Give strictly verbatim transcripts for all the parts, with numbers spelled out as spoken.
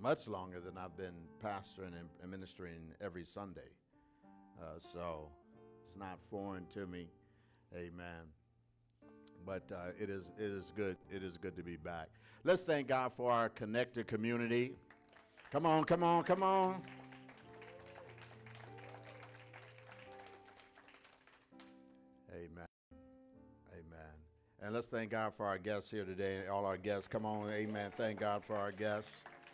much longer than I've been pastoring and, and ministering every Sunday. Uh, so it's not foreign to me. Amen. But uh, it is it is good. It is good to be back. Let's thank God for our connected community. Come on, come on, come on. Amen. Amen. And let's thank God for our guests here today. All our guests. Come on, amen. Thank God for our guests.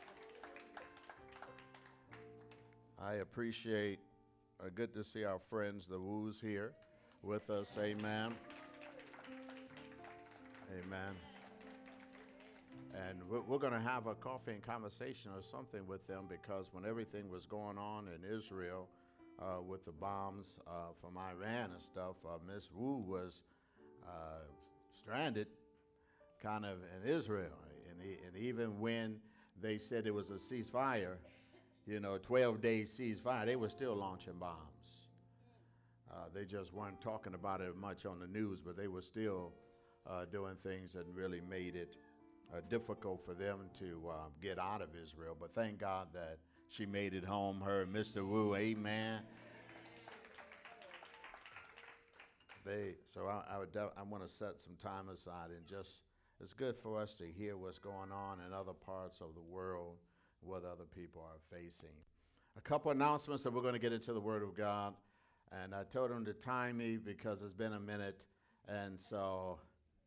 I appreciate, uh, good to see our friends, the Woos, here with us. Amen. Amen. And we're, we're going to have a coffee and conversation or something with them, because when everything was going on in Israel uh, with the bombs uh, from Iran and stuff, uh, Miss Wu was uh, stranded kind of in Israel. And, he, and even when they said it was a ceasefire, you know, twelve days ceasefire, they were still launching bombs. Uh, they just weren't talking about it much on the news, but they were still uh, doing things that really made it uh, difficult for them to uh, get out of Israel. But thank God that she made it home, her and Mister Wu, amen. They, so I, I, would def- I want to set some time aside, and just, it's good for us to hear what's going on in other parts of the world, what other people are facing. A couple announcements, and we're going to get into the Word of God. And I told them to time me because it's been a minute, and so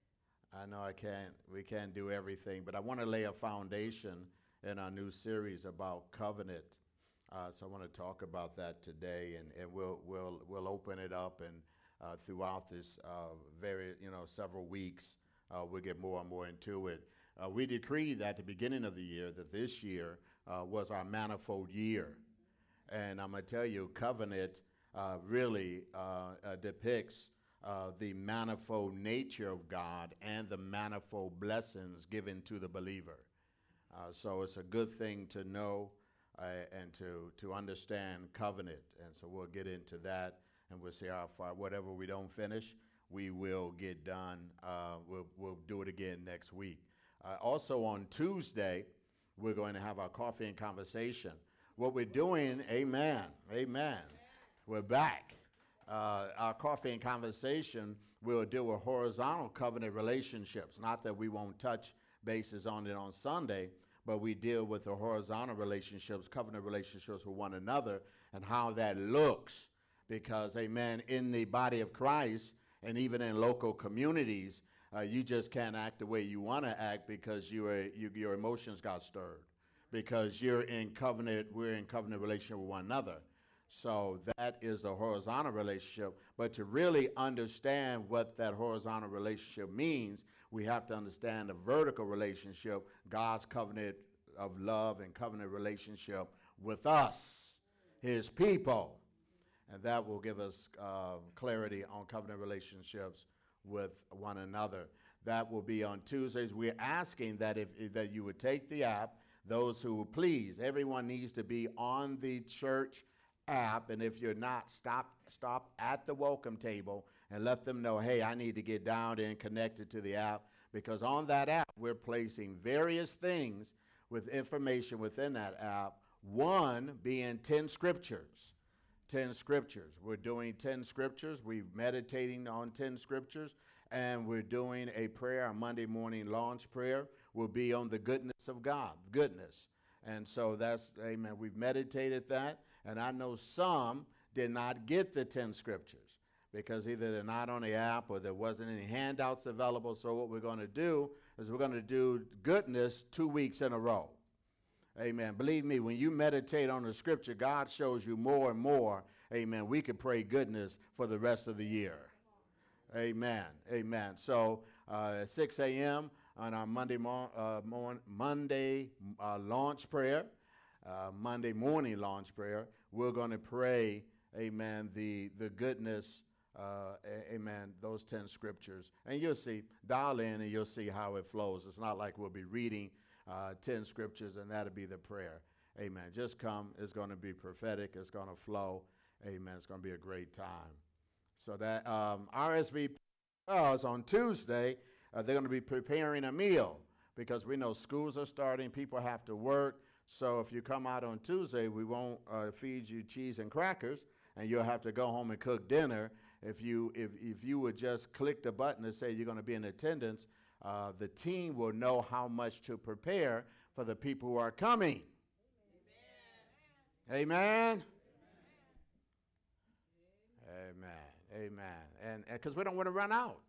I know I can't, we can't do everything, but I want to lay a foundation in our new series about covenant. Uh, so I want to talk about that today, and, and we'll we'll we'll open it up, and uh, throughout this uh, very you know several weeks, uh, we'll get more and more into it. Uh, we decreed at the beginning of the year that this year uh, was our manifold year. And I'm going to tell you, covenant uh, really uh, uh, depicts uh, the manifold nature of God and the manifold blessings given to the believer. Uh, so it's a good thing to know uh, and to, to understand covenant. And so we'll get into that, and we'll see how far, whatever we don't finish, we will get done. Uh, we'll, we'll do it again next week. Uh, also on Tuesday, we're going to have our coffee and conversation. What we're doing, amen, amen, we're back. Uh, our coffee and conversation will deal with horizontal covenant relationships. Not that we won't touch bases on it on Sunday, but we deal with the horizontal relationships, covenant relationships with one another, and how that looks. Because, amen, in the body of Christ, and even in local communities, Uh, you just can't act the way you want to act because you are, you, your emotions got stirred. Because you're in covenant, we're in covenant relationship with one another. So that is a horizontal relationship. But to really understand what that horizontal relationship means, we have to understand the vertical relationship, God's covenant of love and covenant relationship with us, his people. And that will give us uh, clarity on covenant relationships with one another. That will be on Tuesdays. We're asking that if, if that you would take the app, those who please, everyone needs to be on the church app, and if you're not, stop stop at the welcome table and let them know, hey, I need to get down and connected to the app, because on that app we're placing various things with information within that app, one being ten scriptures. ten scriptures. We're doing ten scriptures. We're meditating on ten scriptures, and we're doing a prayer, a Monday morning launch prayer will be on the goodness of God, goodness. And so that's, amen, we've meditated that, and I know some did not get the ten scriptures because either they're not on the app or there wasn't any handouts available. So what we're going to do is we're going to do goodness two weeks in a row. Amen. Believe me, when you meditate on the scripture, God shows you more and more. Amen. We can pray goodness for the rest of the year. Amen. Amen. So uh, at six a.m. on our Monday, mo- uh, morning, Monday uh, launch prayer, uh, Monday morning launch prayer, we're going to pray, amen, the, the goodness, uh, a- amen, those ten scriptures. And you'll see, dial in and you'll see how it flows. It's not like we'll be reading Uh, ten scriptures, and that'll be the prayer. Amen. Just come. It's going to be prophetic. It's going to flow. Amen. It's going to be a great time. So that um, R S V P oh, is on Tuesday. Uh, they're going to be preparing a meal because we know schools are starting. People have to work. So if you come out on Tuesday, we won't uh, feed you cheese and crackers, and you'll have to go home and cook dinner. If you, if, if you would just click the button and say you're going to be in attendance, uh, the team will know how much to prepare for the people who are coming. Amen. Amen. Amen. And because we don't want to run out.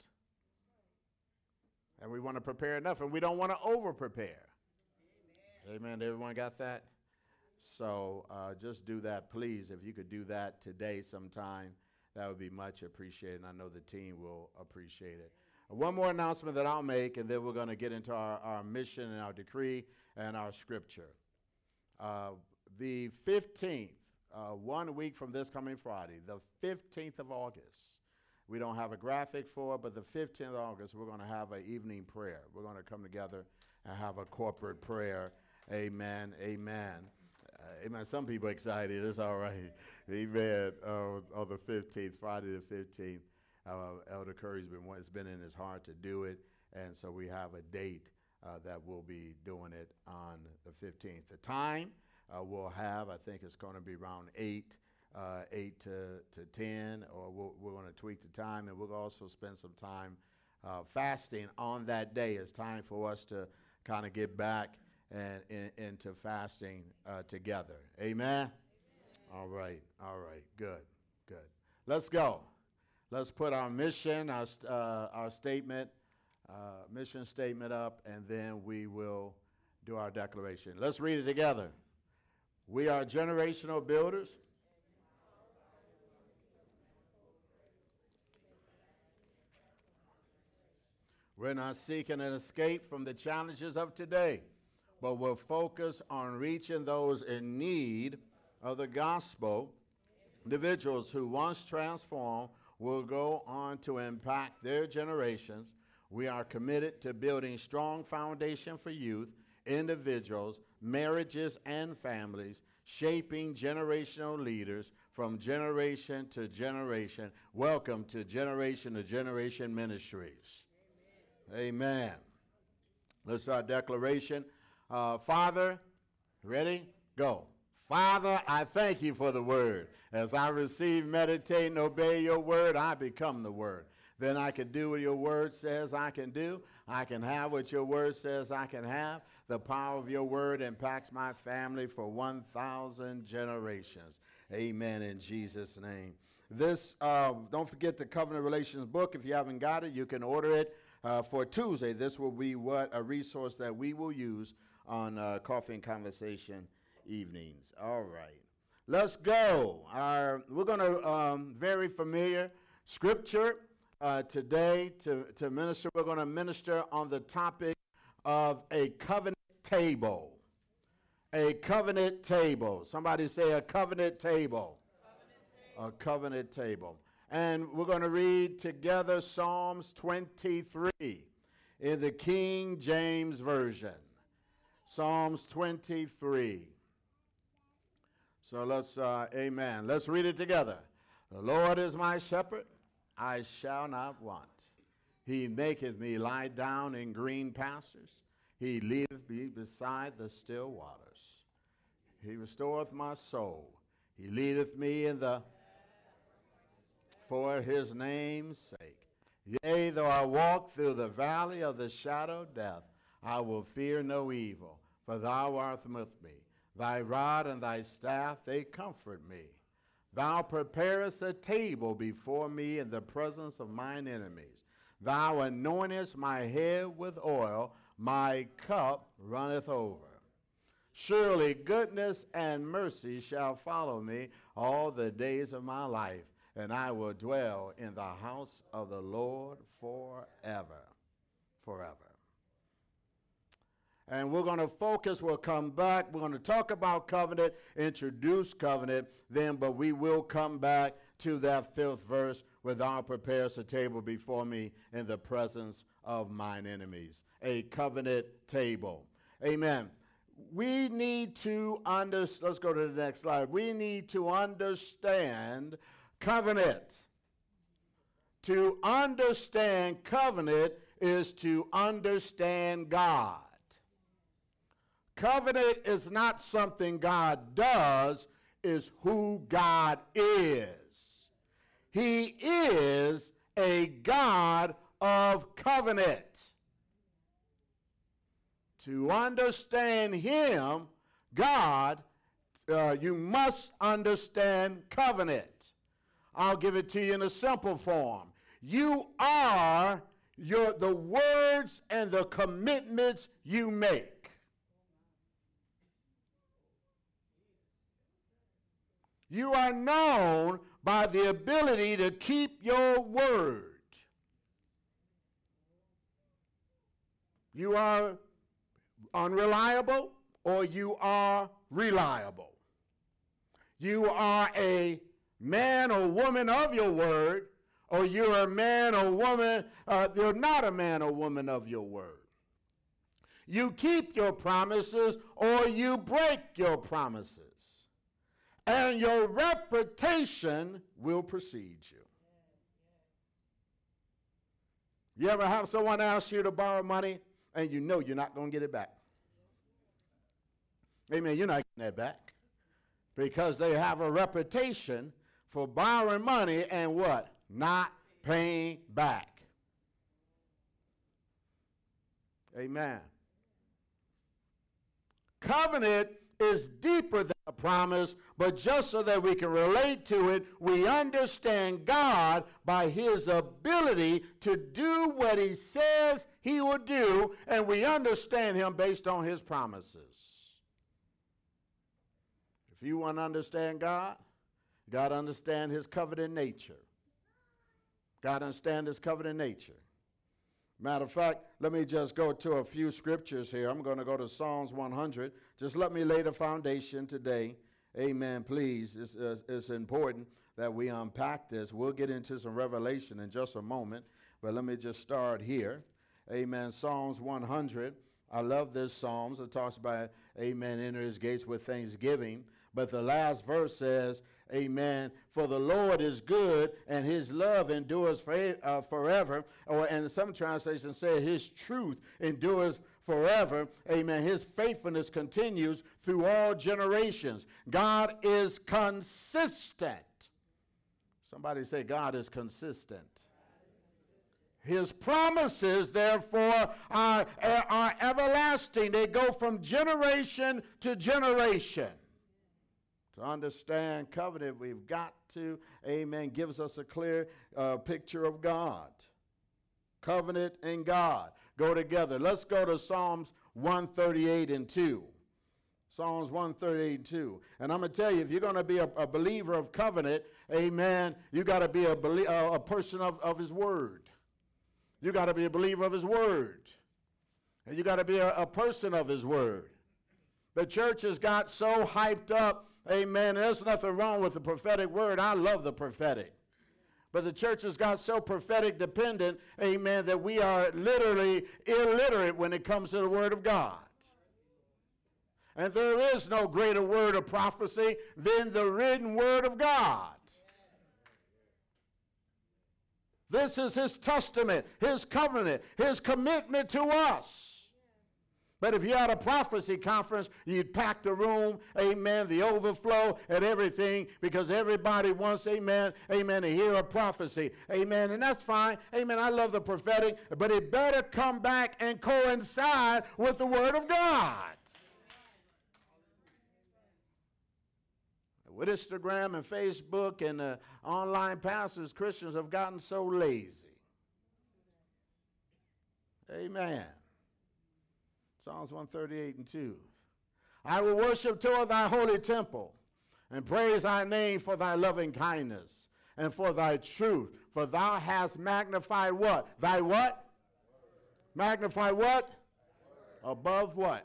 And we want to prepare enough, and we don't want to over-prepare. Amen. Amen. Everyone got that? So uh, just do that, please. If you could do that today sometime, that would be much appreciated, and I know the team will appreciate it. Uh, one more announcement that I'll make, and then we're going to get into our, our mission and our decree and our scripture. Uh, the fifteenth, uh, one week from this coming Friday, the fifteenth of August, we don't have a graphic for it, but the fifteenth of August, we're going to have an evening prayer. We're going to come together and have a corporate prayer. Amen, amen. Uh, amen. Some people excited. It's all right. Amen. Uh, on the fifteenth, Friday the fifteenth, uh, Elder Curry's been, it's been in his heart to do it, and so we have a date uh, that we'll be doing it on the fifteenth. The time uh, we'll have, I think it's going to be around eight. Uh, eight to, to ten, or we'll, we're going to tweak the time, and we'll also spend some time uh, fasting on that day. It's time for us to kind of get back and, in, into fasting uh, together. Amen? Amen? All right, all right, good, good. Let's go. Let's put our mission, our, uh, our statement, uh, mission statement up, and then we will do our declaration. Let's read it together. We are generational builders. We're not seeking an escape from the challenges of today, but we're focused on reaching those in need of the gospel. Individuals who once transformed will go on to impact their generations. We are committed to building strong foundation for youth, individuals, marriages, and families, shaping generational leaders from generation to generation. Welcome to Generation to Generation Ministries. Amen. Let's start declaration. Uh, Father, ready? Go. Father, I thank you for the word. As I receive, meditate, and obey your word, I become the word. Then I can do what your word says I can do. I can have what your word says I can have. The power of your word impacts my family for one thousand generations. Amen, in Jesus' name. This, uh, don't forget the Covenant Relations book. If you haven't got it, you can order it. Uh, for Tuesday, this will be what a resource that we will use on uh, Coffee and Conversation evenings. All right, let's go. Our, we're going to, um, very familiar scripture uh, today to, to minister. We're going to minister on the topic of a covenant table. A covenant table. Somebody say a covenant table. Covenant table. A covenant table. And we're going to read together Psalms twenty-three in the King James Version. Psalms twenty-three. So let's, uh, amen. Let's read it together. The Lord is my shepherd, I shall not want. He maketh me lie down in green pastures. He leadeth me beside the still waters. He restoreth my soul. He leadeth me in the for his name's sake. Yea, though I walk through the valley of the shadow of death, I will fear no evil, for thou art with me. Thy rod and thy staff, they comfort me. Thou preparest a table before me in the presence of mine enemies. Thou anointest my head with oil, my cup runneth over. Surely goodness and mercy shall follow me all the days of my life, and I will dwell in the house of the Lord forever, forever. And we're going to focus, we'll come back, we're going to talk about covenant, introduce covenant, then, but we will come back to that fifth verse, with thou preparest a table before me in the presence of mine enemies. A covenant table. Amen. We need to understand, let's go to the next slide. We need to understand covenant. To understand covenant is to understand God. Covenant is not something God does, it's who God is. He is a God of covenant. To understand him, God, uh, you must understand covenant. I'll give it to you in a simple form. You are your, the words and the commitments you make. You are known by the ability to keep your word. You are unreliable or you are reliable. You are a man or woman of your word, or you're a man or woman, uh, you're not a man or woman of your word. You keep your promises or you break your promises. And your reputation will precede you. You ever have someone ask you to borrow money and you know you're not going to get it back? Amen. You're not getting that back because they have a reputation for borrowing money and what? Not paying back. Amen. Covenant is deeper than a promise, but just so that we can relate to it, we understand God by his ability to do what he says he will do, and we understand him based on his promises. If you want to understand God, you got to understand his covenant nature. Got to understand his covenant nature. Matter of fact, let me just go to a few scriptures here. I'm going to go to Psalms one hundred. Just let me lay the foundation today. Amen, please. It's, it's, it's important that we unpack this. We'll get into some revelation in just a moment, but let me just start here. Amen. Psalms one hundred. I love this Psalms. It talks about, amen, enter his gates with thanksgiving. But the last verse says, amen, for the Lord is good and his love endures for, uh, forever. Or, and some translations say his truth endures forever. Amen. His faithfulness continues through all generations. God is consistent. Somebody say God is consistent. His promises, therefore, are, are everlasting. They go from generation to generation. To understand covenant, we've got to, amen, gives us a clear uh, picture of God. Covenant and God go together. Let's go to Psalms one thirty-eight and two. Psalms one thirty-eight and two. And I'm going to tell you, if you're going to be a, a believer of covenant, amen, you got to be a, belie- uh, a person of, of his word. You got to be a believer of his word. And you got to be a, a person of his word. The church has got so hyped up. Amen. There's nothing wrong with the prophetic word. I love the prophetic. But the church has got so prophetic dependent, amen, that we are literally illiterate when it comes to the word of God. And there is no greater word of prophecy than the written word of God. This is his testament, his covenant, his commitment to us. But if you had a prophecy conference, you'd pack the room, amen, the overflow and everything, because everybody wants, amen, amen, to hear a prophecy, amen, and that's fine, amen, I love the prophetic, but it better come back and coincide with the word of God. With Instagram and Facebook and uh, online pastors, Christians have gotten so lazy. Amen. Psalms one thirty-eight and two. I will worship toward thy holy temple and praise thy name for thy loving kindness and for thy truth. For thou hast magnified what? Thy what? Magnify what? Above what?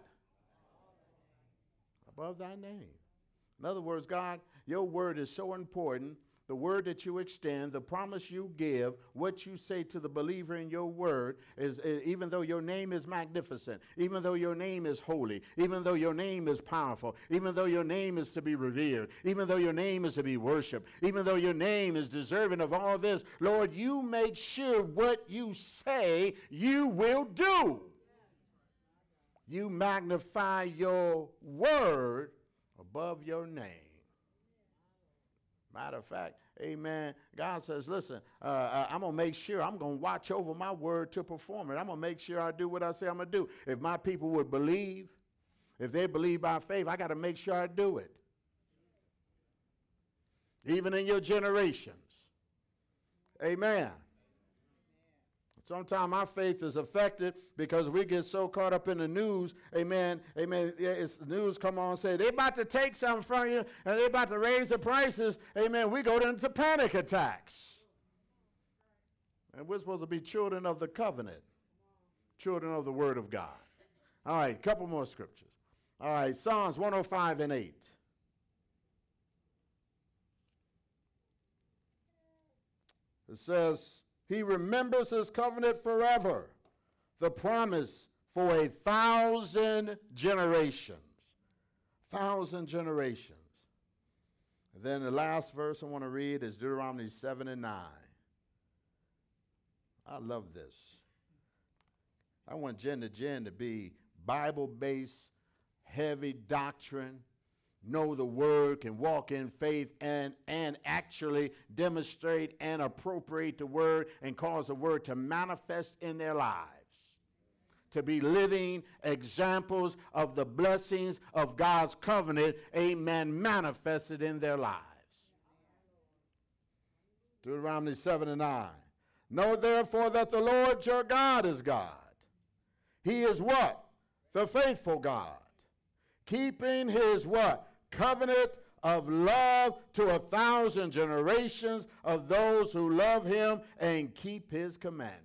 Above thy name. In other words, God, your word is so important. The word that you extend, the promise you give, what you say to the believer in your word, is, is even though your name is magnificent, even though your name is holy, even though your name is powerful, even though your name is to be revered, even though your name is to be worshiped, even though your name is deserving of all this, Lord, you make sure what you say you will do. You magnify your word above your name. Matter of fact, amen, God says, listen, uh, uh, I'm going to make sure, I'm going to watch over my word to perform it. I'm going to make sure I do what I say I'm going to do. If my people would believe, if they believe by faith, I got to make sure I do it. Even in your generations. Amen. Sometimes our faith is affected because we get so caught up in the news. Amen. Amen. It's the news come on and say, they're about to take something from you and they're about to raise the prices. Amen. We go into panic attacks. And we're supposed to be children of the covenant. Children of the word of God. All right, a couple more scriptures. All right, Psalms one oh five and eight. It says, he remembers his covenant forever, the promise for a thousand generations. Thousand generations. And then the last verse I want to read is Deuteronomy seven and nine. I love this. I want Gen to Gen to be Bible-based, heavy doctrine, know the word, can walk in faith, and, and actually demonstrate and appropriate the word and cause the word to manifest in their lives. To be living examples of the blessings of God's covenant, amen, manifested in their lives. Deuteronomy seven and nine. Know therefore that the Lord your God is God. He is what? The faithful God. Keeping his what? Covenant of love to a thousand generations of those who love him and keep his commandments.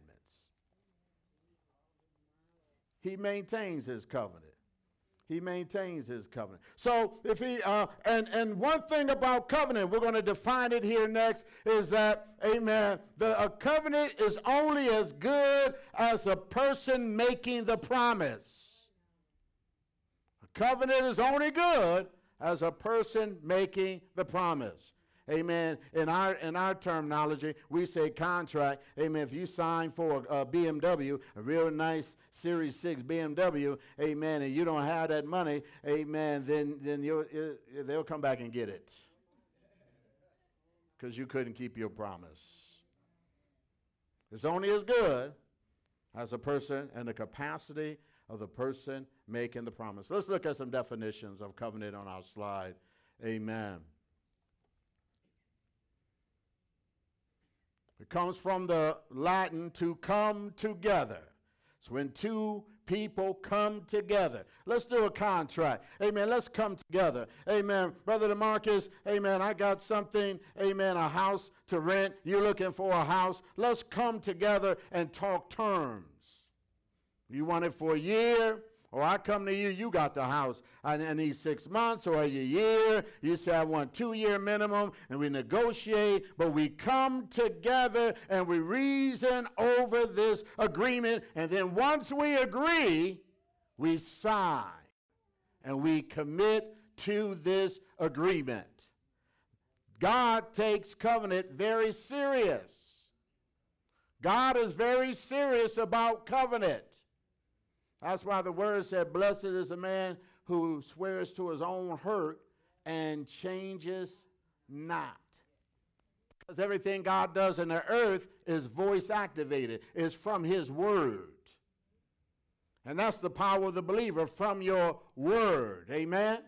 He maintains his covenant. He maintains his covenant. So if he, uh, and, and one thing about covenant, we're going to define it here next, is that, amen, the, a covenant is only as good as a person making the promise. A covenant is only good as a person making the promise. Amen. In our in our terminology, we say contract. Amen. If you sign for a, a B M W, a real nice Series six B M W, amen, and you don't have that money, amen, then then you'll, it, they'll come back and get it because you couldn't keep your promise. It's only as good as a person and the capacity of the person making the promise. Let's look at some definitions of covenant on our slide. Amen. It comes from the Latin to come together. It's when two people come together. Let's do a contract. Amen. Let's come together. Amen. Brother DeMarcus, amen, I got something, amen, a house to rent. You're looking for a house. Let's come together and talk terms. You want it for a year? Or I come to you, you got the house. I, I need six months or a year. You say I want two-year minimum, and we negotiate. But we come together and we reason over this agreement. And then once we agree, we sign. And we commit to this agreement. God takes covenant very serious. God is very serious about covenant. That's why the word said, blessed is a man who swears to his own hurt and changes not. Because everything God does in the earth is voice activated, is from his word. And that's the power of the believer, from your word. Amen?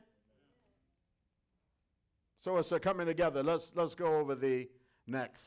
So it's a coming together. Let's, let's go over the next.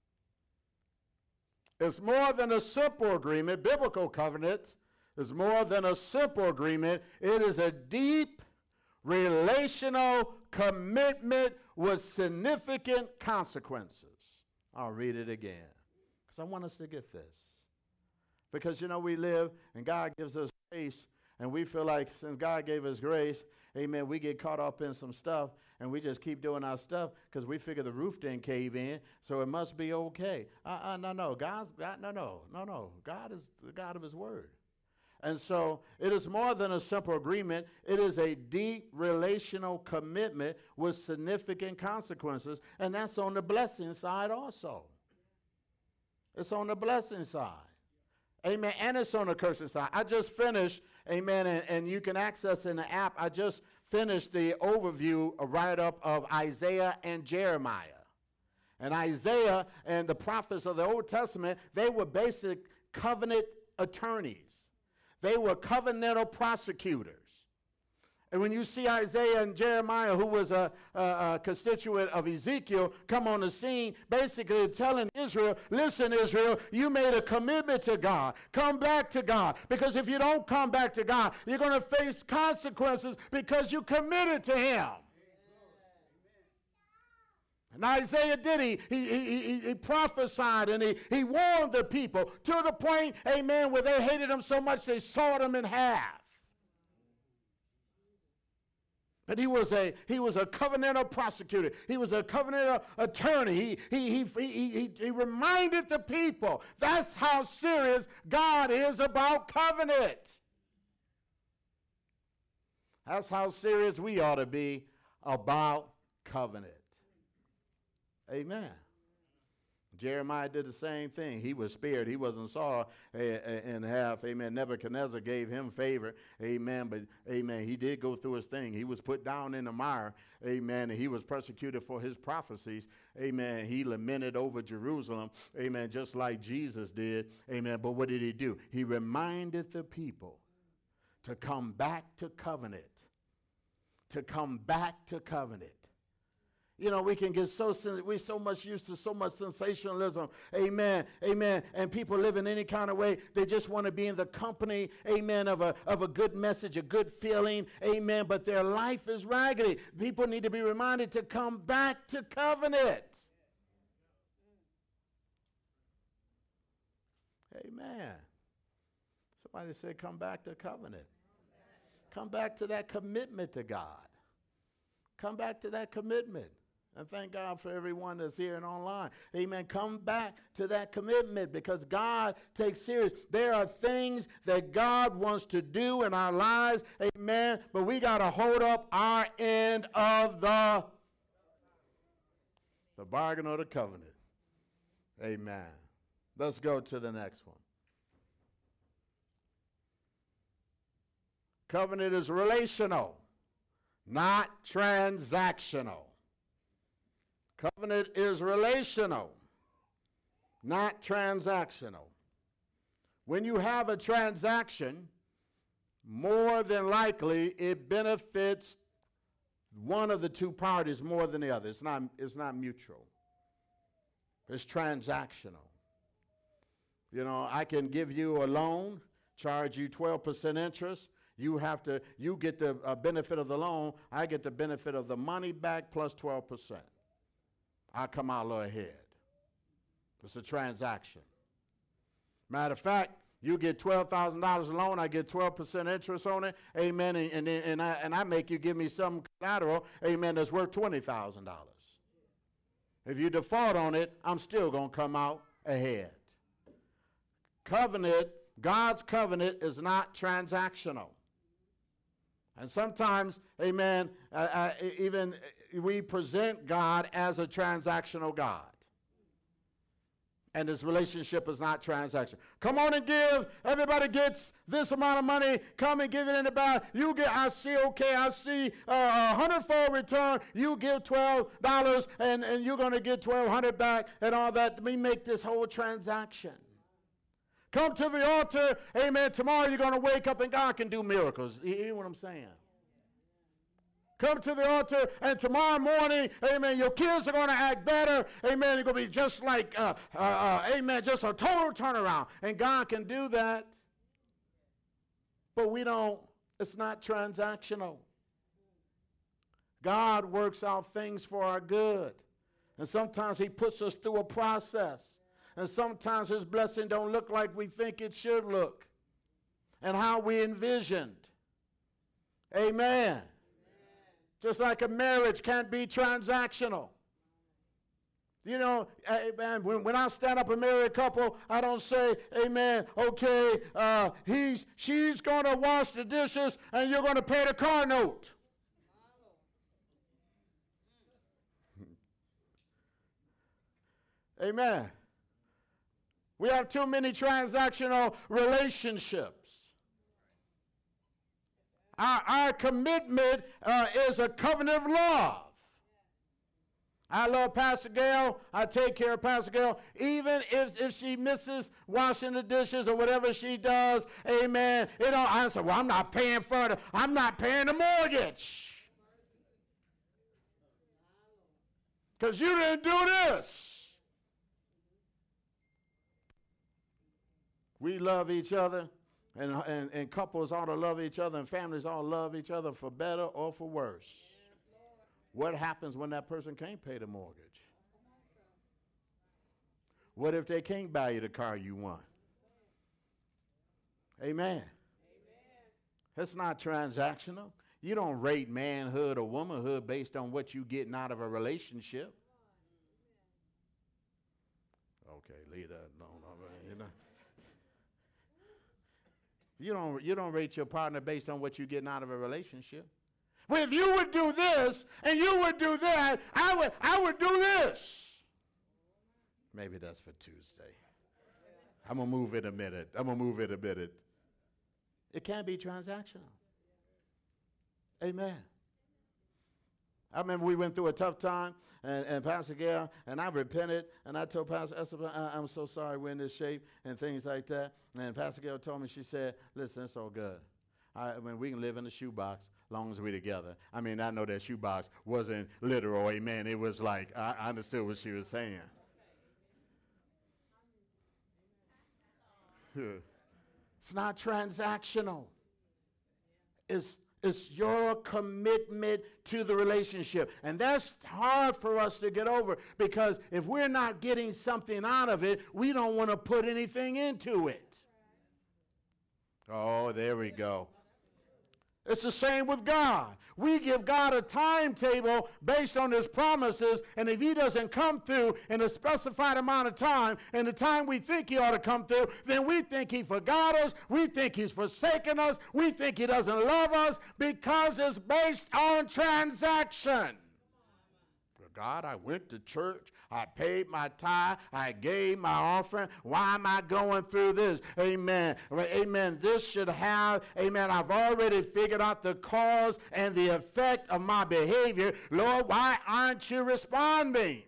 It's more than a simple agreement. Biblical covenant is more than a simple agreement. It is a deep relational commitment with significant consequences. I'll read it again because I want us to get this. Because, you know, we live and God gives us grace, and we feel like since God gave us grace, amen, we get caught up in some stuff and we just keep doing our stuff because we figure the roof didn't cave in, so it must be okay. Uh-uh, no, no, God's, God, no, no, no, no. God is the God of his word. And so it is more than a simple agreement. It is a deep relational commitment with significant consequences. And that's on the blessing side also. It's on the blessing side. Amen. And it's on the cursing side. I just finished, amen, and, and you can access in the app. I just finished the overview, a write-up of Isaiah and Jeremiah. And Isaiah and the prophets of the Old Testament, they were basic covenant attorneys. They were covenantal prosecutors. And when you see Isaiah and Jeremiah, who was a, a, a constituent of Ezekiel, come on the scene, basically telling Israel, listen, Israel, you made a commitment to God. Come back to God. Because if you don't come back to God, you're going to face consequences because you committed to him. And Isaiah did. He, he, he, he prophesied and he, he warned the people to the point, amen, where they hated him so much they sawed him in half. But he was a he was a covenantal prosecutor. He was a covenantal attorney. He he he he he, he reminded the people that's how serious God is about covenant. That's how serious we ought to be about covenant. Amen. Jeremiah did the same thing. He was spared. He wasn't saw in half. Amen. Nebuchadnezzar gave him favor. Amen. But, amen, he did go through his thing. He was put down in the mire. Amen. And he was persecuted for his prophecies. Amen. He lamented over Jerusalem. Amen. Just like Jesus did. Amen. But what did he do? He reminded the people to come back to covenant. To come back to covenant. You know, we can get so, we're so much used to so much sensationalism. Amen. Amen. And people live in any kind of way. They just want to be in the company, amen, of a, of a good message, a good feeling. Amen. But their life is raggedy. People need to be reminded to come back to covenant. Amen. Somebody said, come back to covenant. Come back to that commitment to God. Come back to that commitment. And thank God for everyone that's here and online. Amen. Come back to that commitment because God takes serious. There are things that God wants to do in our lives. Amen. But we got to hold up our end of the, the bargain or the covenant. Amen. Let's go to the next one. Covenant is relational, not transactional. Covenant is relational, not transactional. When you have a transaction, more than likely it benefits one of the two parties more than the other. It's not, it's not mutual. It's transactional. You know, I can give you a loan, charge you twelve percent interest. You have to, you get the uh, benefit of the loan. I get the benefit of the money back plus twelve percent. I come out a little ahead. It's a transaction. Matter of fact, you get twelve thousand dollars a loan, I get twelve percent interest on it, amen, and, and, and, I, and I make you give me some collateral, amen, that's worth twenty thousand dollars. If you default on it, I'm still going to come out ahead. Covenant, God's covenant is not transactional. And sometimes, amen, uh, uh, even we present God as a transactional God. And this relationship is not transactional. Come on and give. Everybody gets this amount of money. Come and give it in the bag. You get, I see, okay, I see uh, a hundredfold return. You give twelve dollars and, and you're going to get twelve hundred back and all that. We make this whole transaction. Come to the altar. Amen. Tomorrow you're going to wake up and God can do miracles. You hear what I'm saying? Come to the altar, and tomorrow morning, amen, your kids are going to act better. Amen. You're going to be just like, uh, uh, uh, amen, just a total turnaround. And God can do that. But we don't, it's not transactional. God works out things for our good. And sometimes he puts us through a process. And sometimes his blessing don't look like we think it should look. And how we envisioned. Amen. Just like a marriage can't be transactional. You know, amen, when, when I stand up and marry a couple, I don't say, amen, okay, uh, he's, she's going to wash the dishes and you're going to pay the car note. Amen. We have too many transactional relationships. Our, our commitment uh, is a covenant of love. I love Pastor Gail. I take care of Pastor Gail. Even if, if she misses washing the dishes or whatever she does, amen. You know, I say, well, I'm not paying for it. I'm not paying the mortgage. Because you didn't do this. We love each other, and, and, and couples ought to love each other, and families ought to love each other for better or for worse. What happens when that person can't pay the mortgage? What if they can't buy you the car you want? Amen. Amen. It's not transactional. You don't rate manhood or womanhood based on what you're getting out of a relationship. Okay, leave that alone. You know. You don't, you don't rate your partner based on what you're getting out of a relationship. Well, if you would do this and you would do that, I would, I would do this. Maybe that's for Tuesday. I'm going to move it a minute. I'm going to move it a minute. It can't be transactional. Amen. I remember we went through a tough time, and, and Pastor Gail, and I repented, and I told Pastor Esther, I'm so sorry we're in this shape, and things like that. And Pastor Gail told me, she said, listen, it's all good. I, I mean, we can live in a shoebox as long as we're together. I mean, I know that shoebox wasn't literal, amen. It was like, I, I understood what she was saying. It's not transactional. It's, it's your commitment to the relationship. And that's hard for us to get over, because if we're not getting something out of it, we don't want to put anything into it. Oh, there we go. It's the same with God. We give God a timetable based on his promises, and if he doesn't come through in a specified amount of time, and the time we think he ought to come through, then we think he forgot us, we think he's forsaken us, we think he doesn't love us, because it's based on transaction. God, I went to church, I paid my tithe, I gave my offering. Why am I going through this? Amen. Amen. This should have, amen, I've already figured out the cause and the effect of my behavior. Lord, why aren't you responding?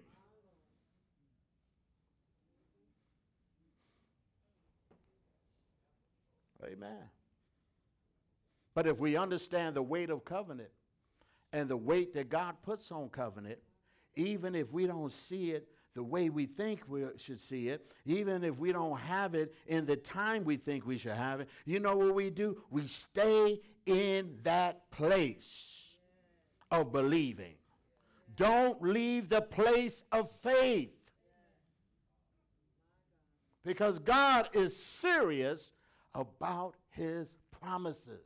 Amen. But if we understand the weight of covenant and the weight that God puts on covenant, even if we don't see it the way we think we should see it, even if we don't have it in the time we think we should have it, you know what we do? We stay in that place of believing. Don't leave the place of faith. Because God is serious about his promises.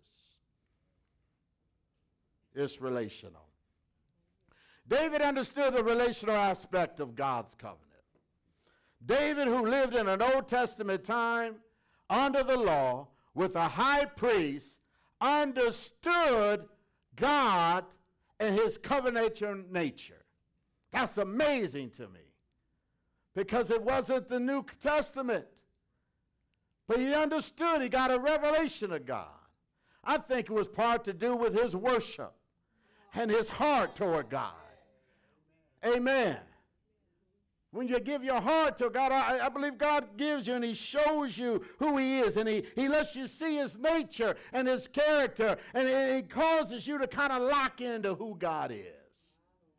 It's relational. David understood the relational aspect of God's covenant. David, who lived in an Old Testament time under the law with a high priest, understood God and his covenantal nature. That's amazing to me, because it wasn't the New Testament. But he understood, he got a revelation of God. I think it was part to do with his worship and his heart toward God. Amen. When you give your heart to God, I, I believe God gives you and he shows you who he is, and he, he lets you see his nature and his character, and it, it causes you to kind of lock into who God is.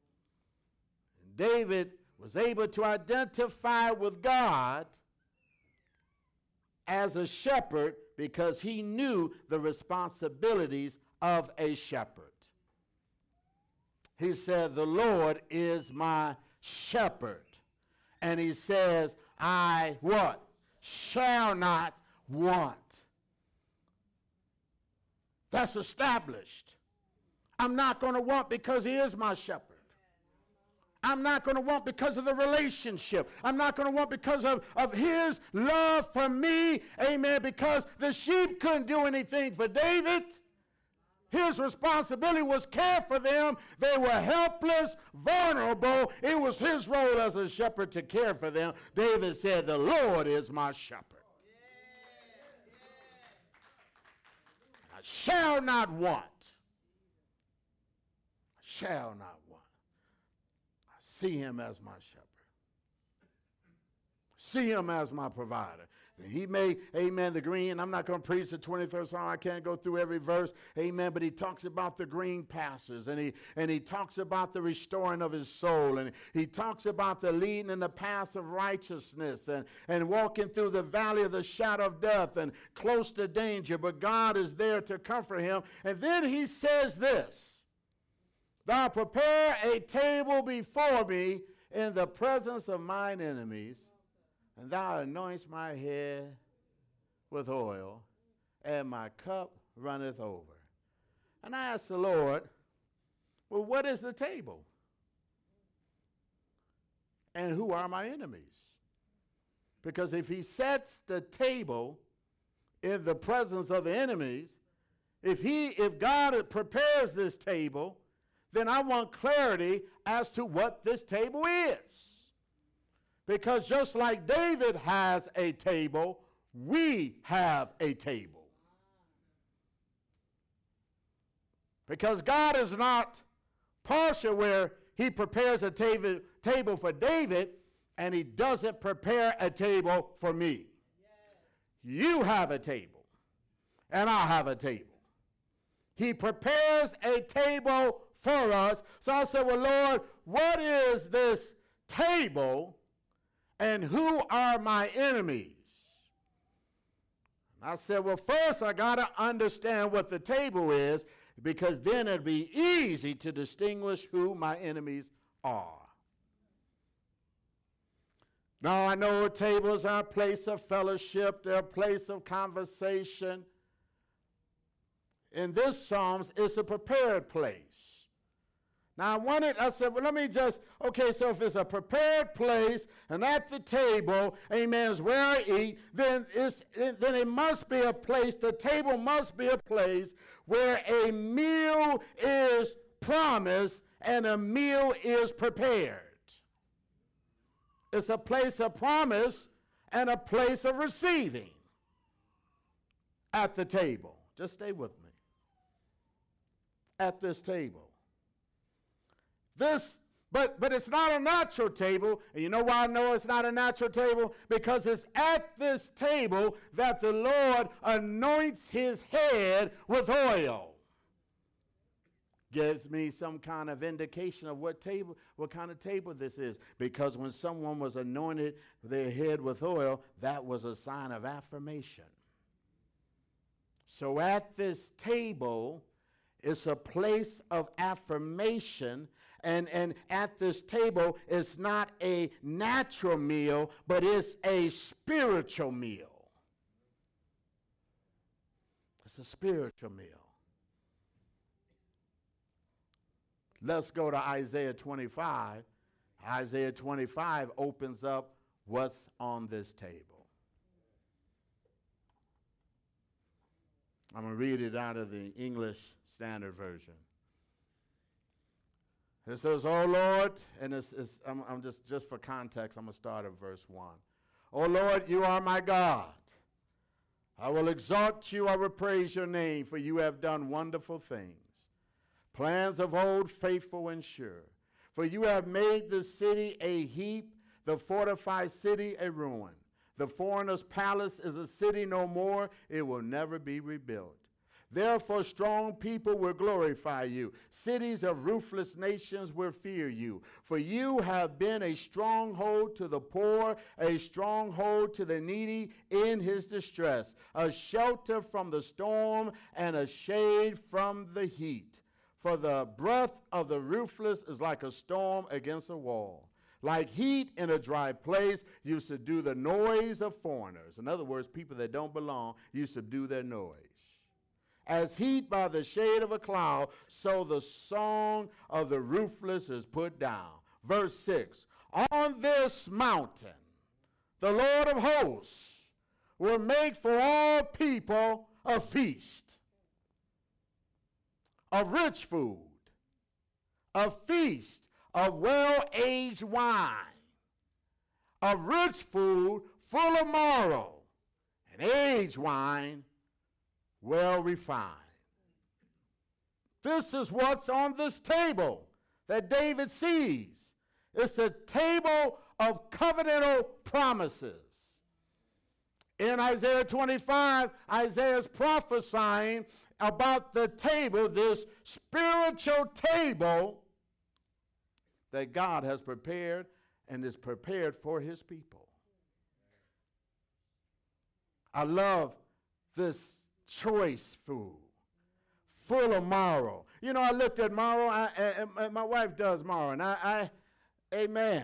David was able to identify with God as a shepherd because he knew the responsibilities of a shepherd. He said, the Lord is my shepherd. And he says, I what? Shall not want. That's established. I'm not going to want because he is my shepherd. I'm not going to want because of the relationship. I'm not going to want because of, of his love for me. Amen. Because the sheep couldn't do anything for David. His responsibility was care for them. They were helpless, vulnerable. It was his role as a shepherd to care for them. David said, the Lord is my shepherd. I shall not want. I shall not want. I see him as my shepherd. See him as my provider. He may, amen, the green. I'm not going to preach the twenty-third Psalm. I can't go through every verse, amen, but he talks about the green pastures, and he, and he talks about the restoring of his soul, and he talks about the leading in the paths of righteousness, and, and walking through the valley of the shadow of death, and close to danger, but God is there to comfort him. And then he says this, thou prepare a table before me in the presence of mine enemies, and thou anointest my head with oil, and my cup runneth over. And I asked the Lord, well, what is the table? And who are my enemies? Because if he sets the table in the presence of the enemies, if he, if God prepares this table, then I want clarity as to what this table is. Because just like David has a table, we have a table. Because God is not partial where he prepares a table, table for David and he doesn't prepare a table for me. Yes. You have a table and I have a table. He prepares a table for us. So I said, well, Lord, what is this table? And who are my enemies? And I said, well, first I got to understand what the table is, because then it'll be easy to distinguish who my enemies are. Now, I know tables are a place of fellowship. They're a place of conversation. In this Psalms, it's a prepared place. Now, I wanted, I said, well, let me just, okay, so if it's a prepared place and at the table, amen, is where I eat, then, it's, it, then it must be a place, the table must be a place where a meal is promised and a meal is prepared. It's a place of promise and a place of receiving at the table. Just stay with me. At this table. This, but, but it's not a natural table. And you know why I know it's not a natural table? Because it's at this table that the Lord anoints his head with oil. Gives me some kind of indication of what table, what kind of table this is. Because when someone was anointed their head with oil, that was a sign of affirmation. So at this table, it's a place of affirmation. And, and at this table, it's not a natural meal, but it's a spiritual meal. It's a spiritual meal. Let's go to Isaiah twenty-five. Isaiah twenty-five opens up what's on this table. I'm going to read it out of the English Standard Version. It says, "O Lord," and it's, it's, I'm, I'm just, just for context, I'm going to start at verse one. "O Lord, you are my God. I will exalt you, I will praise your name, for you have done wonderful things. Plans of old, faithful and sure. For you have made the city a heap, the fortified city a ruin. The foreigner's palace is a city no more, it will never be rebuilt. Therefore strong people will glorify you. Cities of ruthless nations will fear you. For you have been a stronghold to the poor, a stronghold to the needy in his distress, a shelter from the storm and a shade from the heat. For the breath of the ruthless is like a storm against a wall. Like heat in a dry place, you subdue the noise of foreigners." In other words, people that don't belong, you subdue their noise. "As heat by the shade of a cloud, so the song of the ruthless is put down." Verse six, "On this mountain, the Lord of hosts will make for all people a feast." of rich food, a feast of well-aged wine, of rich food full of marrow, and aged wine well refined. This is what's on this table that David sees. It's a table of covenantal promises. In Isaiah twenty-five, Isaiah is prophesying about the table, this spiritual table that God has prepared and is prepared for his people. I love this choice food, full of marrow. You know, I looked at marrow, I, and, and my wife does marrow, and I, I amen.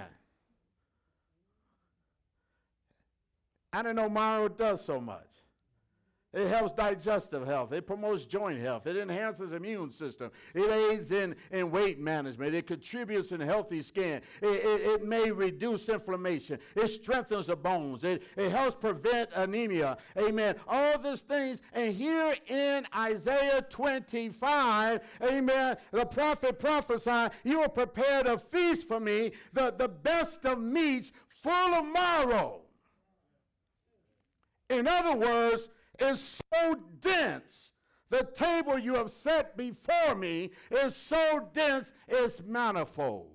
I didn't know marrow does so much. It helps digestive health. It promotes joint health. It enhances immune system. It aids in, in weight management. It contributes in healthy skin. It, it, it may reduce inflammation. It strengthens the bones. It, it helps prevent anemia. Amen. All these things. And here in Isaiah twenty-five, amen, the prophet prophesied, you have prepared a feast for me, the, the best of meats, full of marrow. In other words, is so dense. The table you have set before me is so dense, it's manifold.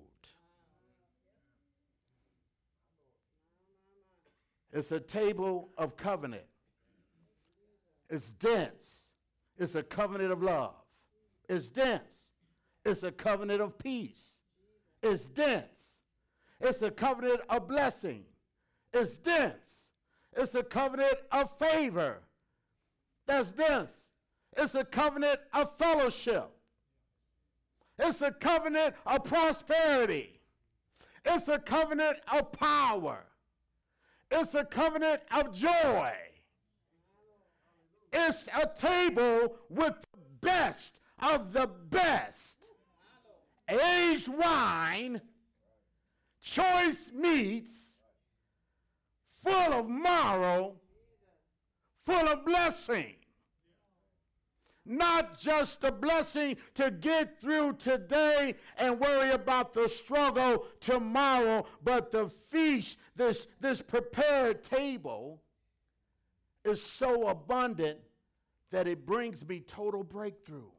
It's a table of covenant. It's dense. It's a covenant of love. It's dense. It's a covenant of peace. It's dense. It's a covenant of blessing. It's dense. It's a covenant of favor. That's dense. It's a covenant of fellowship. It's a covenant of prosperity. It's a covenant of power. It's a covenant of joy. It's a table with the best of the best. Aged wine, choice meats, full of marrow, full of blessing. Not just a blessing to get through today and worry about the struggle tomorrow, but the feast, this, this prepared table, is so abundant that it brings me total breakthrough.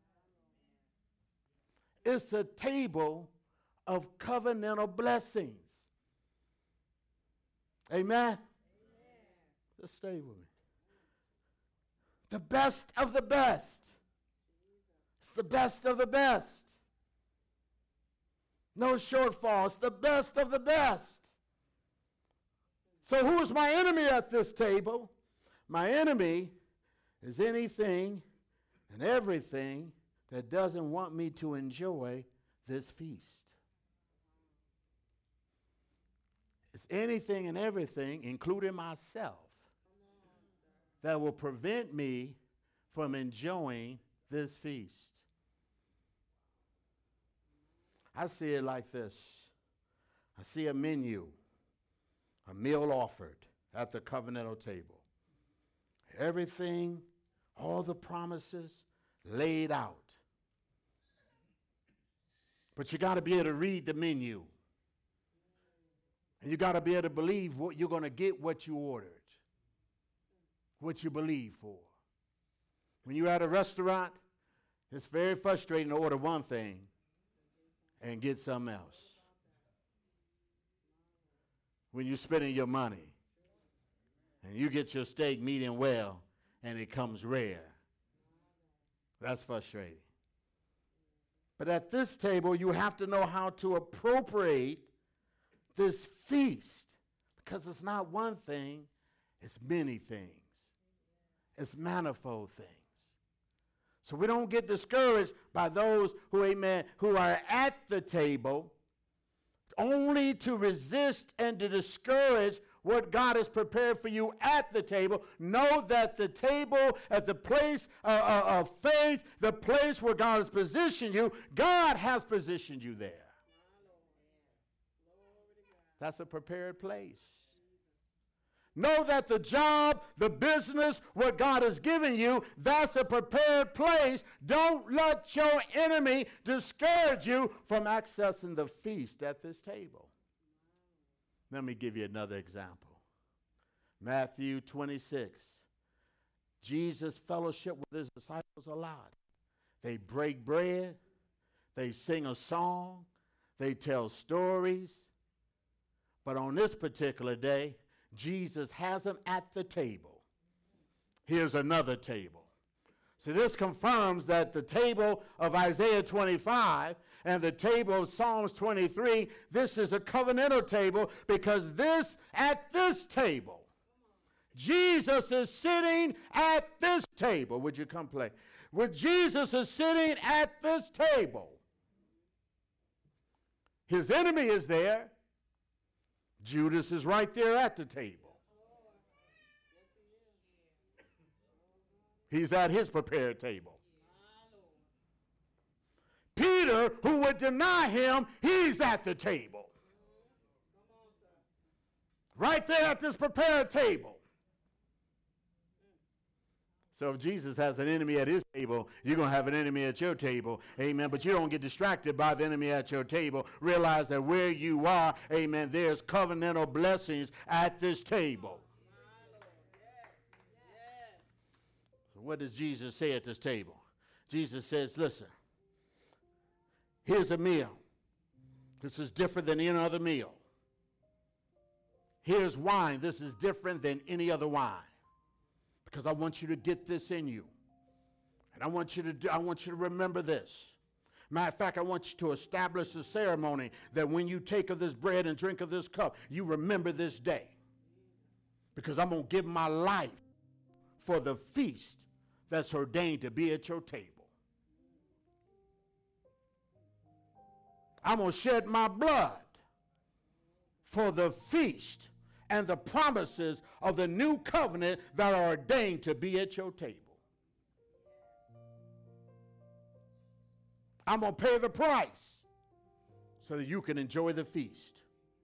It's a table of covenantal blessings. Amen? Just stay with me. The best of the best. It's the best of the best. No shortfall. It's the best of the best. So who is my enemy at this table? My enemy is anything and everything that doesn't want me to enjoy this feast. It's anything and everything, including myself, that will prevent me from enjoying this feast. I see it like this. I see a menu, a meal offered at the covenantal table. Everything, all the promises laid out. But you got to be able to read the menu. And you got to be able to believe what you're going to get what you ordered. What you believe for. When you're at a restaurant, it's very frustrating to order one thing and get something else. When you're spending your money and you get your steak medium well and it comes rare, that's frustrating. But at this table, you have to know how to appropriate this feast, because it's not one thing, it's many things. It's manifold things. So we don't get discouraged by those who, amen, who are at the table only to resist and to discourage what God has prepared for you at the table. Know that the table, at the place uh, uh, of faith, the place where God has positioned you, God has positioned you there. That's a prepared place. Know that the job, the business, what God has given you, that's a prepared place. Don't let your enemy discourage you from accessing the feast at this table. Let me give you another example. Matthew twenty-six. Jesus fellowship with his disciples a lot. They break bread. They sing a song. They tell stories. But on this particular day, Jesus has them at the table. Here's another table. So this confirms that the table of Isaiah twenty-five and the table of Psalms twenty-three, this is a covenantal table, because this, at this table, Jesus is sitting at this table. Would you come play? When Jesus is sitting at this table, his enemy is there. Judas is right there at the table. He's at his prepared table. Peter, who would deny him, he's at the table. Right there at this prepared table. So if Jesus has an enemy at his table, you're going to have an enemy at your table. Amen. But you don't get distracted by the enemy at your table. Realize that where you are, amen, there's covenantal blessings at this table. So what does Jesus say at this table? Jesus says, listen, here's a meal. This is different than any other meal. Here's wine. This is different than any other wine. Because I want you to get this in you. And I want you to do, I want you to remember this. Matter of fact, I want you to establish a ceremony that when you take of this bread and drink of this cup, you remember this day. Because I'm going to give my life for the feast that's ordained to be at your table. I'm going to shed my blood for the feast and the promises of the new covenant that are ordained to be at your table. I'm going to pay the price so that you can enjoy the feast.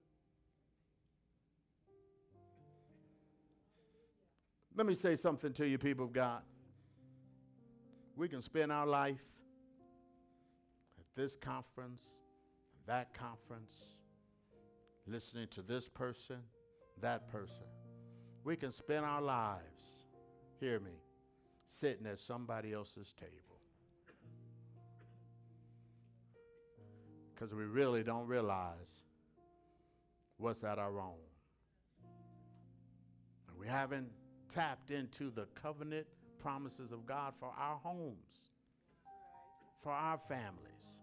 Let me say something to you, people of God. We can spend our life at this conference, that conference, listening to this person, that person. We can spend our lives, hear me, sitting at somebody else's table. Because we really don't realize what's at our own. And we haven't tapped into the covenant promises of God for our homes, for our families.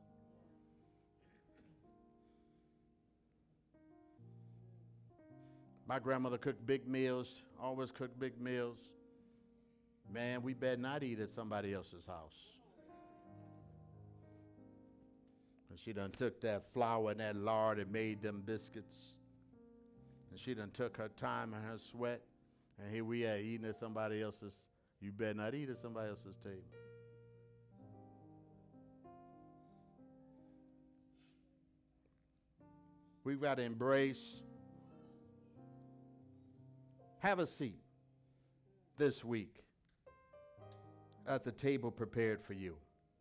My grandmother cooked big meals, always cooked big meals. Man, we better not eat at somebody else's house. And she done took that flour and that lard and made them biscuits. And she done took her time and her sweat. And here we are eating at somebody else's. You better not eat at somebody else's table. We've got to embrace. Have a seat this week at the table prepared for you.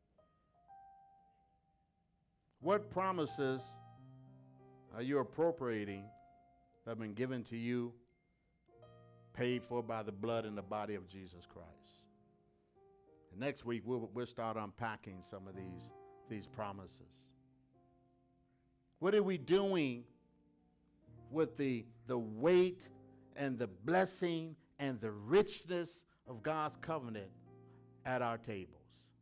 What promises are you appropriating that have been given to you, paid for by the blood and the body of Jesus Christ? And next week, we'll, we'll start unpacking some of these, these promises. What are we doing with the, the weight and the blessing and the richness of God's covenant at our tables?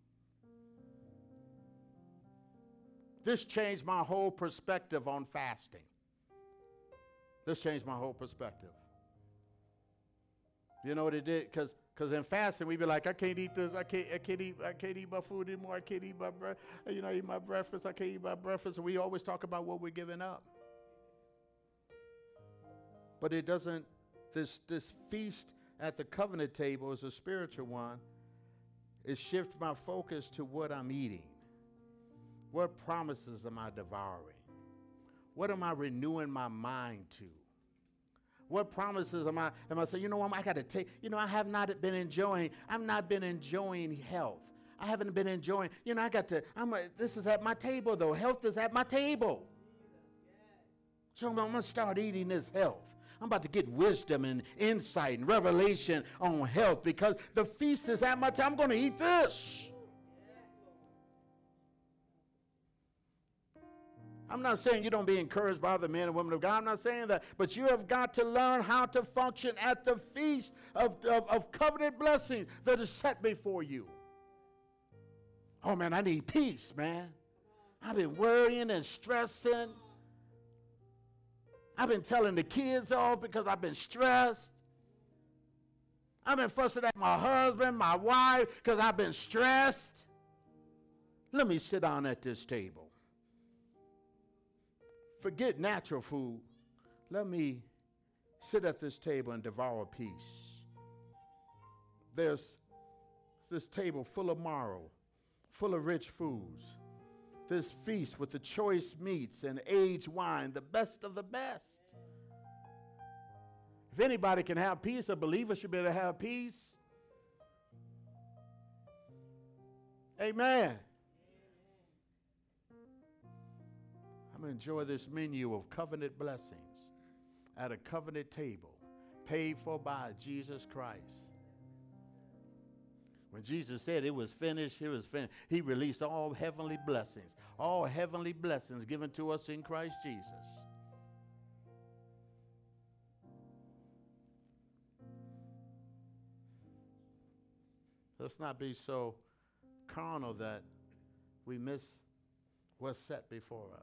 This changed my whole perspective on fasting. This changed my whole perspective. You know what it did? Because because in fasting we be like, I can't eat this, I can't, I can't eat, I can't eat my food anymore, I can't eat my bre- you know, I eat my breakfast, I can't eat my breakfast. And we always talk about what we're giving up. But it doesn't. This, this feast at the covenant table is a spiritual one. It shifts my focus to what I'm eating. What promises am I devouring? What am I renewing my mind to? What promises am I, am I saying, you know what, I got to take, you know, I have not been enjoying, I've not been enjoying health. I haven't been enjoying, you know, I got to, I'm a, this is at my table though. Health is at my table. So I'm, I'm going to start eating this health. I'm about to get wisdom and insight and revelation on health because the feast is at my time. I'm going to eat this. I'm not saying you don't be encouraged by other men and women of God. I'm not saying that. But you have got to learn how to function at the feast of, of, of covenant blessings that is set before you. Oh, man, I need peace, man. I've been worrying and stressing. I've been telling the kids off because I've been stressed. I've been fussing at my husband, my wife, because I've been stressed. Let me sit down at this table. Forget natural food. Let me sit at this table and devour peace. There's this table full of marrow, full of rich foods. This feast with the choice meats and aged wine, the best of the best. If anybody can have peace, a believer should be able to have peace. Amen. I'm going to enjoy this menu of covenant blessings at a covenant table paid for by Jesus Christ. When Jesus said it was finished, it was finished. He released all heavenly blessings, all heavenly blessings given to us in Christ Jesus. Let's not be so carnal that we miss what's set before us.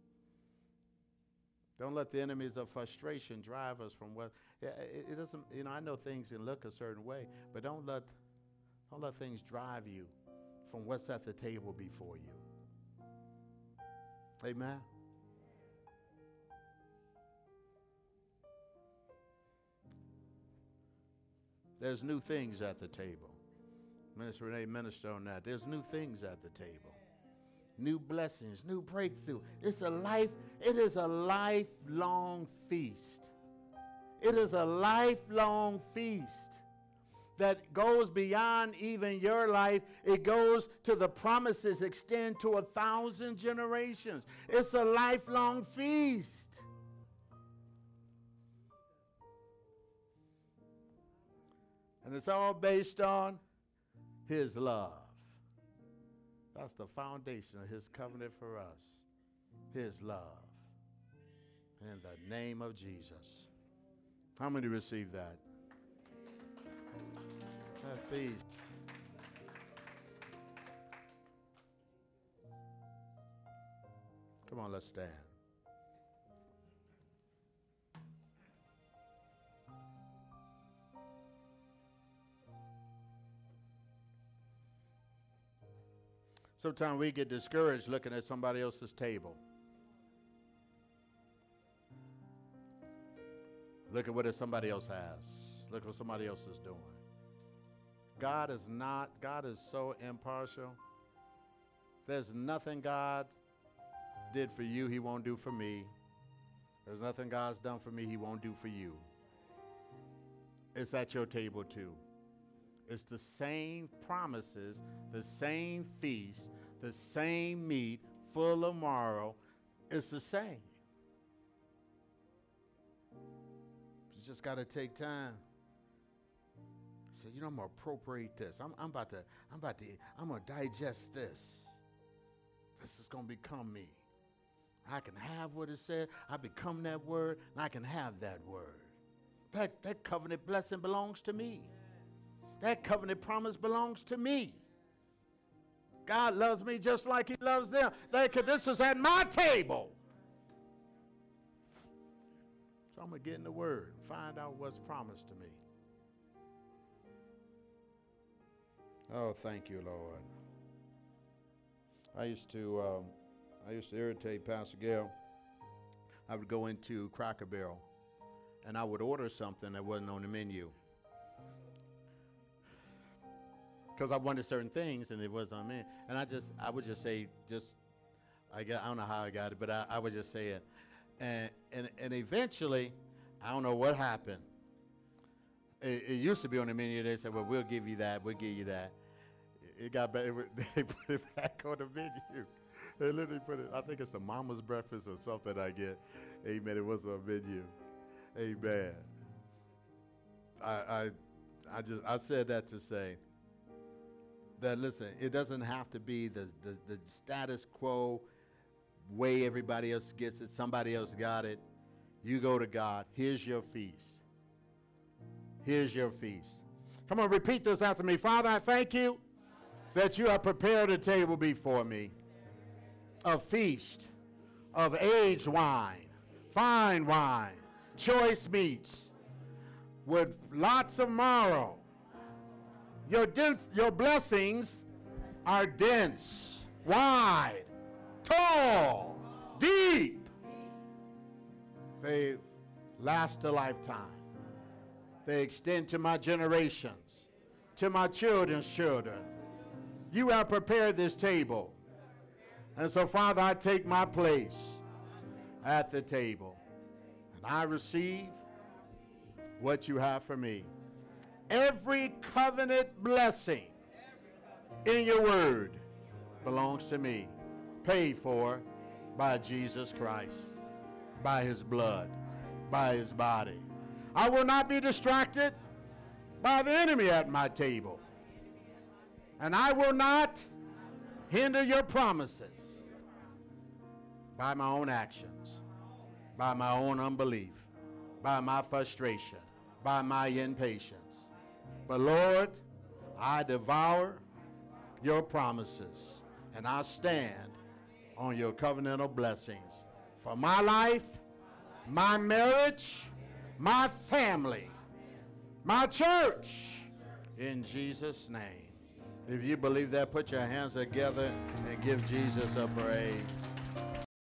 Don't let the enemies of frustration drive us from what, it, it doesn't, you know, I know things can look a certain way, but don't let, don't let things drive you from what's at the table before you. Amen. There's new things at the table. Minister Renee ministered on that. There's new things at the table. New blessings, new breakthrough. It's a life, it is a lifelong feast. It is a lifelong feast that goes beyond even your life. It goes to the promises extend to a thousand generations. It's a lifelong feast. And it's all based on His love. That's the foundation of His covenant for us. His love. In the name of Jesus. How many receive that? That feast. Come on, let's stand. Sometimes we get discouraged looking at somebody else's table. Look at what somebody else has. Look what somebody else is doing. God is not, God is so impartial. There's nothing God did for you He won't do for me. There's nothing God's done for me He won't do for you. It's at your table too. It's the same promises, the same feast, the same meat, full of marrow. It's the same. You just got to take time. Say, you know, I'm gonna appropriate this. I'm, I'm about to, I'm about to, I'm gonna digest this. This is gonna become me. I can have what it said. I become that word, and I can have that word. That that covenant blessing belongs to me. That covenant promise belongs to me. God loves me just like He loves them. They could, this is at my table. So I'm going to get in the Word and find out what's promised to me. Oh, thank you, Lord. I used to, um, I used to irritate Pastor Gail. I would go into Cracker Barrel, and I would order something that wasn't on the menu. Because I wanted certain things and it wasn't on me. And I just, I would just say, just, I, got, I don't know how I got it, but I, I would just say it. And, and, and eventually, I don't know what happened. It, it used to be on the menu. They said, well, we'll give you that. We'll give you that. It got back. They put it back on the menu. They literally put it, I think it's the mama's breakfast or something I get. Amen. It was on the menu. Amen. I, I, I just, I said that to say that, listen, it doesn't have to be the, the, the status quo way everybody else gets it. Somebody else got it. You go to God. Here's your feast. Here's your feast. Come on, repeat this after me. Father, I thank you that you have prepared a table before me, a feast of aged wine, fine wine, choice meats, with lots of marrow. Your, dense, your blessings are dense, wide, tall, deep. They last a lifetime. They extend to my generations, to my children's children. You have prepared this table. And so, Father, I take my place at the table. And I receive what you have for me. Every covenant blessing in your word belongs to me, paid for by Jesus Christ, by his blood, by his body. I will not be distracted by the enemy at my table. And I will not hinder your promises by my own actions, by my own unbelief, by my frustration, by my impatience. But Lord, I devour your promises, and I stand on your covenantal blessings for my life, my marriage, my family, my church, in Jesus' name. If you believe that, put your hands together and give Jesus a praise.